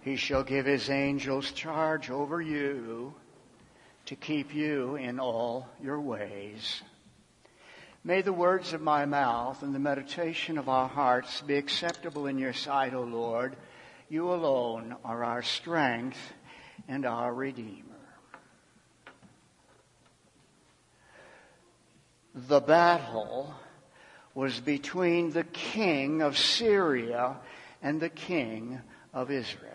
He shall give his angels charge over you to keep you in all your ways. May the words of my mouth and the meditation of our hearts be acceptable in your sight, O Lord. You alone are our strength and our Redeemer. The battle was between the king of Syria and the king of Israel.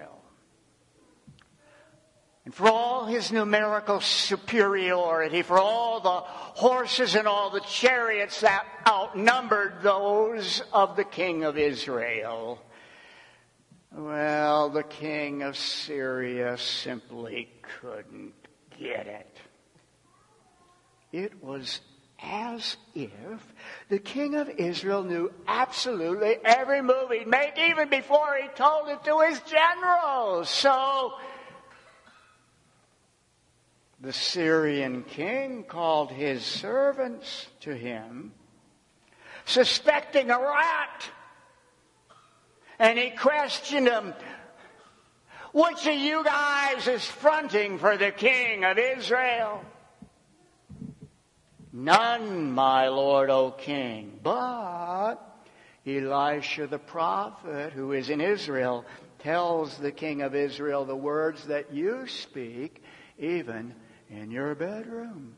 And for all his numerical superiority, for all the horses and all the chariots that outnumbered those of the king of Israel, well, the king of Syria simply couldn't get it. It was as if the king of Israel knew absolutely every move he'd make, even before he told it to his generals. So the Syrian king called his servants to him, suspecting a rat. And he questioned them, which of you guys is fronting for the king of Israel? None, my lord, O king. But Elisha the prophet, who is in Israel, tells the king of Israel the words that you speak, even in your bedroom.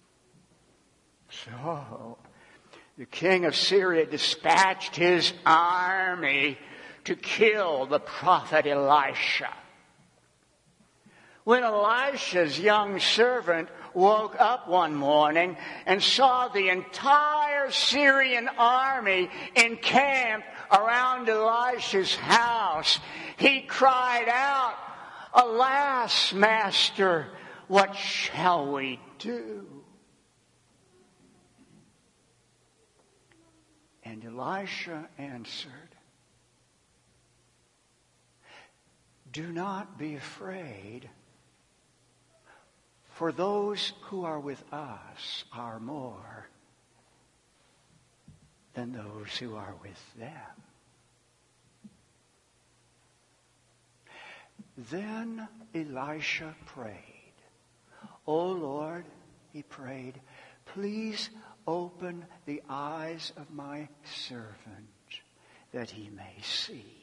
So the king of Syria dispatched his army to kill the prophet Elisha. When Elisha's young servant woke up one morning and saw the entire Syrian army encamped around Elisha's house, he cried out, "Alas, master, what shall we do?" And Elisha answered, "Do not be afraid, for those who are with us are more than those who are with them." Then Elisha prayed. "O Lord," he prayed, "please open the eyes of my servant that he may see."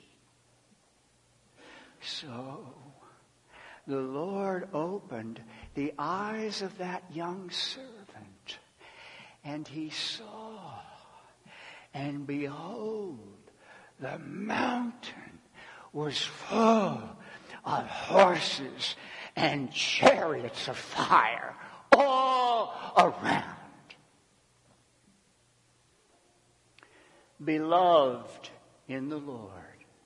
So the Lord opened the eyes of that young servant, and he saw, and behold, the mountain was full of horses and chariots of fire all around. Beloved in the Lord,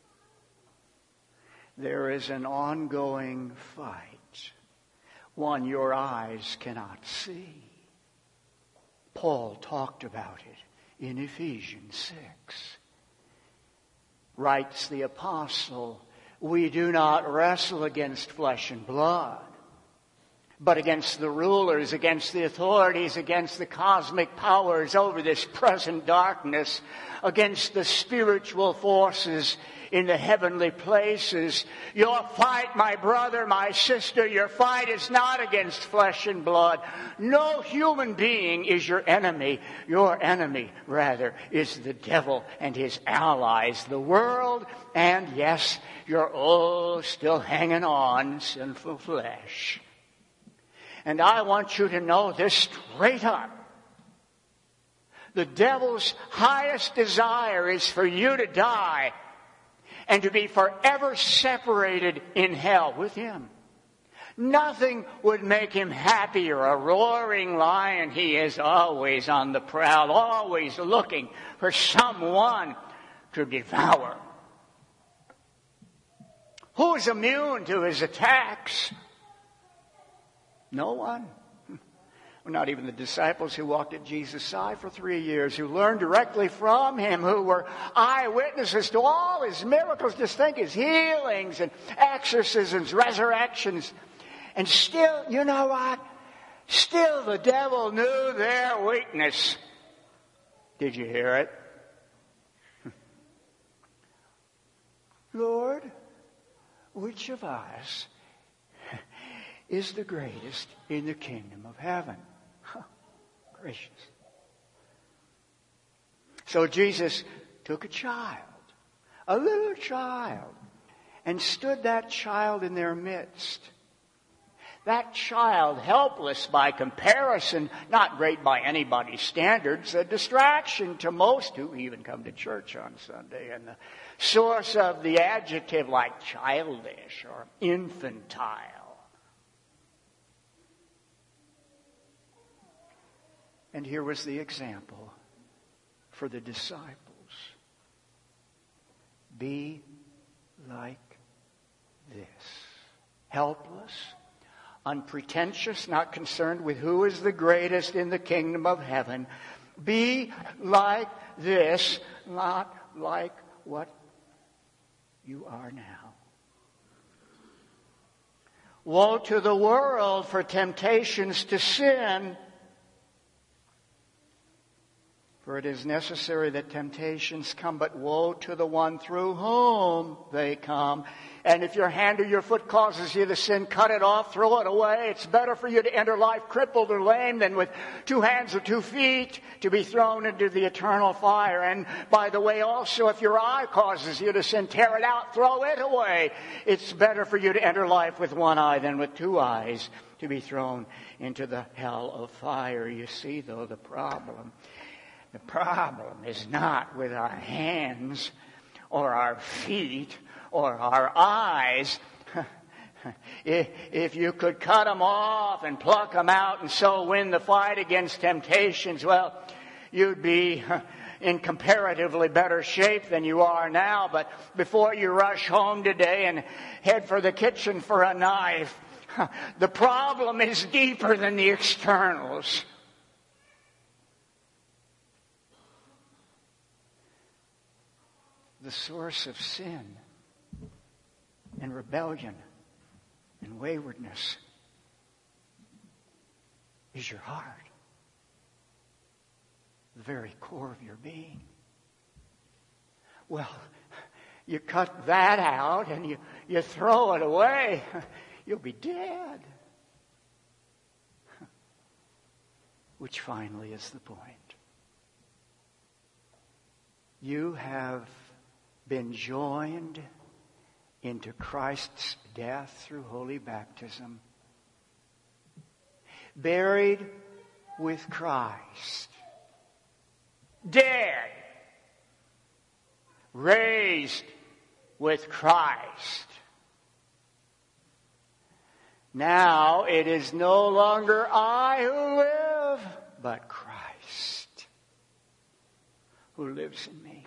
there is an ongoing fight, one your eyes cannot see. Paul talked about it in Ephesians 6. Writes the apostle, "We do not wrestle against flesh and blood, but against the rulers, against the authorities, against the cosmic powers over this present darkness, against the spiritual forces in the heavenly places." Your fight, my brother, my sister, your fight is not against flesh and blood. No human being is your enemy. Your enemy, rather, is the devil and his allies, the world, and yes, your still hanging on sinful flesh. And I want you to know this straight up. The devil's highest desire is for you to die and to be forever separated in hell with him. Nothing would make him happier. A roaring lion, he is always on the prowl, always looking for someone to devour. Who is immune to his attacks? No one. Well, not even the disciples who walked at Jesus' side for 3 years, who learned directly from him, who were eyewitnesses to all his miracles, just think his healings and exorcisms, resurrections. And still, you know what? Still the devil knew their weakness. Did you hear it? Lord, would which of us is the greatest in the kingdom of heaven? Gracious. So Jesus took a child, a little child, and stood that child in their midst. That child, helpless by comparison, not great by anybody's standards, a distraction to most who even come to church on Sunday, and the source of the adjective like childish or infantile. And here was the example for the disciples. Be like this. Helpless, unpretentious, not concerned with who is the greatest in the kingdom of heaven. Be like this, not like what you are now. Woe to the world for temptations to sin, for it is necessary that temptations come, but woe to the one through whom they come. And if your hand or your foot causes you to sin, cut it off, throw it away. It's better for you to enter life crippled or lame than with 2 hands or 2 feet to be thrown into the eternal fire. And by the way, also, if your eye causes you to sin, tear it out, throw it away. It's better for you to enter life with 1 eye than with 2 eyes to be thrown into the hell of fire. You see, though, the problem is not with our hands or our feet or our eyes. If you could cut them off and pluck them out and so win the fight against temptations, well, you'd be in comparatively better shape than you are now. But before you rush home today and head for the kitchen for a knife, the problem is deeper than the externals. The source of sin and rebellion and waywardness is your heart, the very core of your being. Well, you cut that out and you throw it away, you'll be dead. Which finally is the point. You have been joined into Christ's death through holy baptism, buried with Christ, dead, raised with Christ. Now it is no longer I who live, but Christ who lives in me.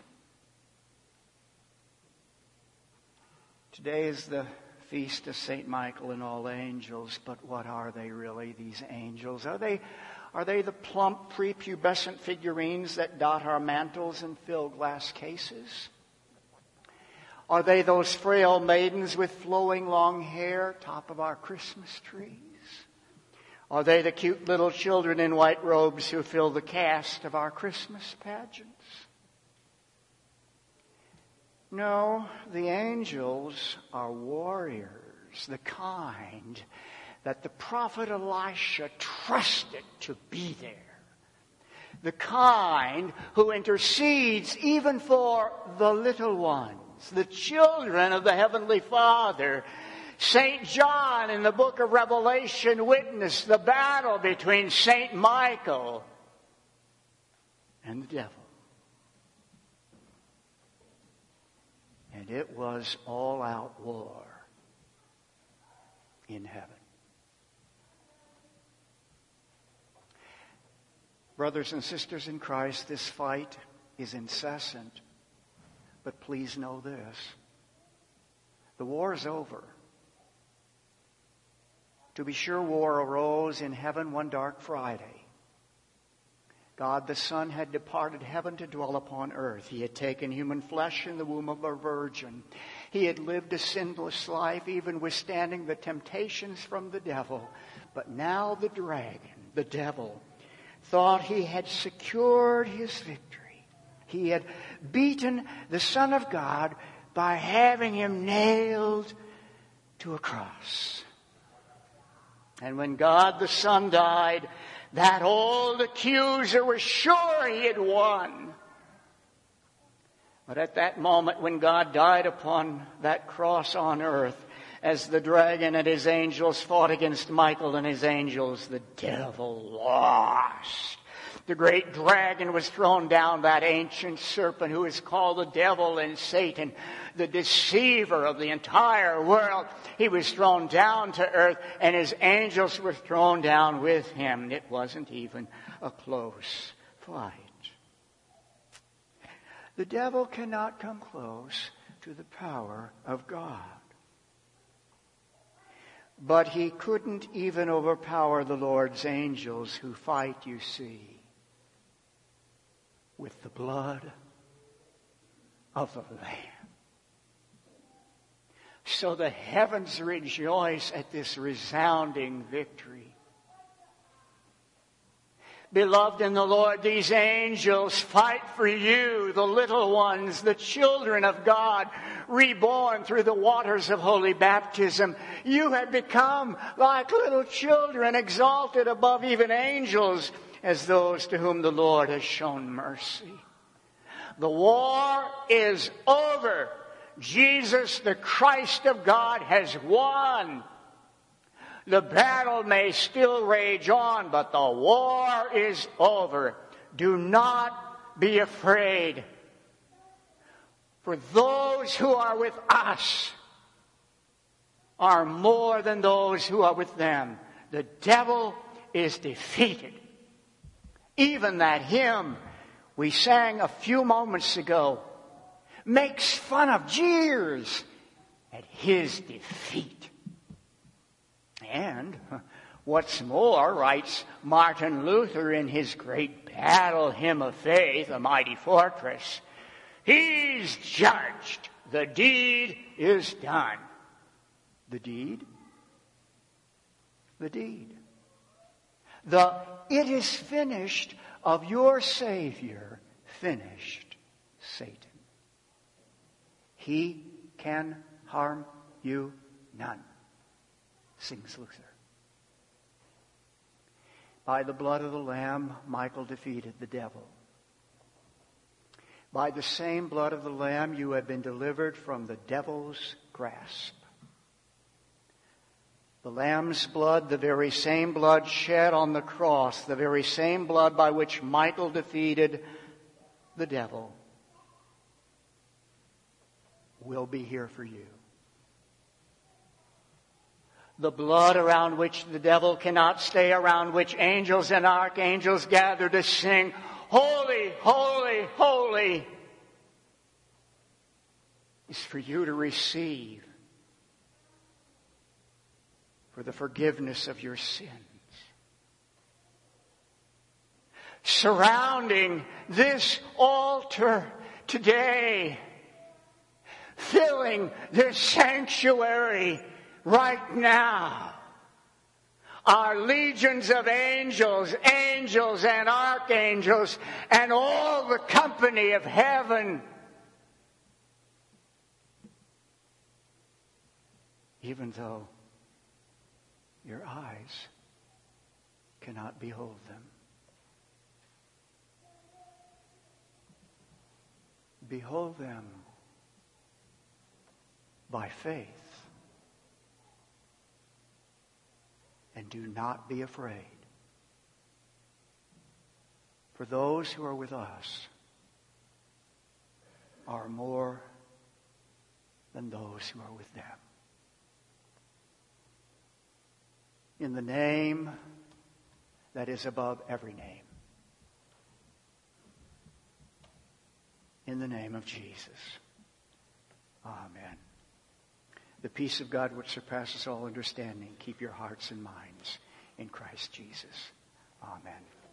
Today is the feast of St. Michael and all angels, but what are they really, these angels? Are they the plump, prepubescent figurines that dot our mantles and fill glass cases? Are they those frail maidens with flowing long hair, top of our Christmas trees? Are they the cute little children in white robes who fill the cast of our Christmas pageants? No, the angels are warriors, the kind that the prophet Elisha trusted to be there. The kind who intercedes even for the little ones, the children of the Heavenly Father. St. John in the book of Revelation witnessed the battle between St. Michael and the devil. And it was all-out war in heaven. Brothers and sisters in Christ, this fight is incessant. But please know this. The war is over. To be sure, war arose in heaven one dark Friday. God the Son had departed heaven to dwell upon earth. He had taken human flesh in the womb of a virgin. He had lived a sinless life, even withstanding the temptations from the devil. But now the dragon, the devil, thought he had secured his victory. He had beaten the Son of God by having him nailed to a cross. And when God the Son died, that old accuser was sure he had won. But at that moment when God died upon that cross on earth, as the dragon and his angels fought against Michael and his angels, the devil lost. The great dragon was thrown down, that ancient serpent who is called the devil and Satan, the deceiver of the entire world. He was thrown down to earth, and his angels were thrown down with him. It wasn't even a close fight. The devil cannot come close to the power of God. But he couldn't even overpower the Lord's angels who fight, you see, with the blood of the Lamb. So the heavens rejoice at this resounding victory. Beloved in the Lord, these angels fight for you, the little ones, the children of God, reborn through the waters of holy baptism. You have become like little children, exalted above even angels, as those to whom the Lord has shown mercy. The war is over. Jesus, the Christ of God, has won. The battle may still rage on, but the war is over. Do not be afraid. For those who are with us are more than those who are with them. The devil is defeated. Even that hymn we sang a few moments ago makes fun of, jeers at his defeat. And what's more, writes Martin Luther in his great battle hymn of faith, A Mighty Fortress, he's judged. The deed is done. The deed? The deed. The it is finished of your Savior finished Satan. He can harm you none, sings Luther. By the blood of the Lamb, Michael defeated the devil. By the same blood of the Lamb, you have been delivered from the devil's grasp. The Lamb's blood, the very same blood shed on the cross, the very same blood by which Michael defeated the devil, will be here for you. The blood around which the devil cannot stay, around which angels and archangels gather to sing, Holy, holy, holy, is for you to receive for the forgiveness of your sins. Surrounding this altar today, filling this sanctuary right now, are legions of angels, angels and archangels, and all the company of heaven. Even though your eyes cannot behold them. Behold them by faith. And do not be afraid. For those who are with us are more than those who are with them. In the name that is above every name. In the name of Jesus. Amen. The peace of God which surpasses all understanding, keep your hearts and minds in Christ Jesus. Amen.